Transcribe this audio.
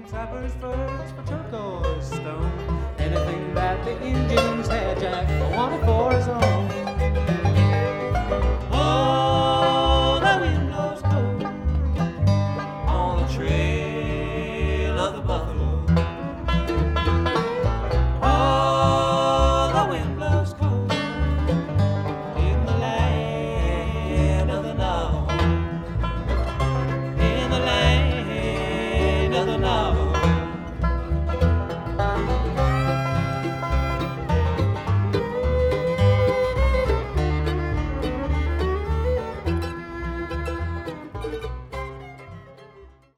Sappers first for turquoise stone. Anything that the Indians had, Jack wanted for his own.